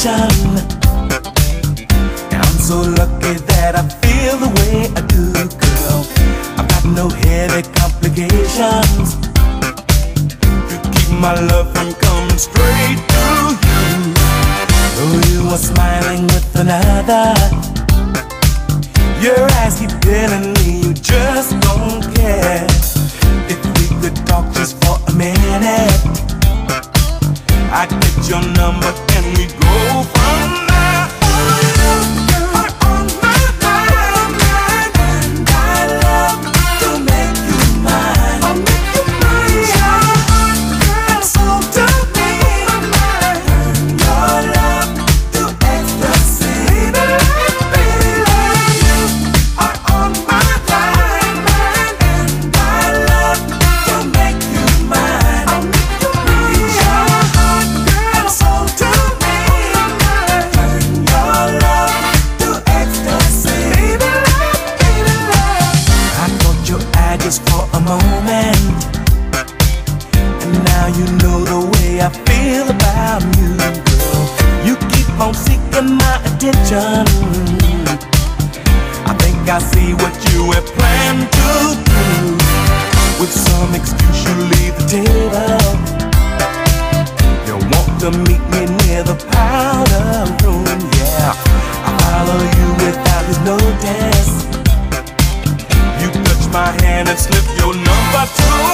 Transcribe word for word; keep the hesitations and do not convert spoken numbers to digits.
complication. And I'm so lucky that I feel the way I do, girl. I've got no heavy complications to keep my love from coming straight to you. Though you are smiling with another, your eyes keep telling me you just don't care. If we could talk just for a minute, I'd get your number and we go from there. Oh, you are on my mind, and I love to make you mine. I'll make you mine. Your heart, girl, so to me, turn your love to ecstasy. Baby, you are on my mind, and I love to make you mine. I'll make you mine. Your heart, girl, so to me, turn your love to ecstasy. Baby, baby, I caught your eye just for a moment, and now you know the way I feel about you, girl. You keep on seeking my attention. I think I see what you have planned to do. With some excuse you leave the table. You want to meet me near the powder room, yeah. I follow you without his notice. You touch my hand and slip your number too.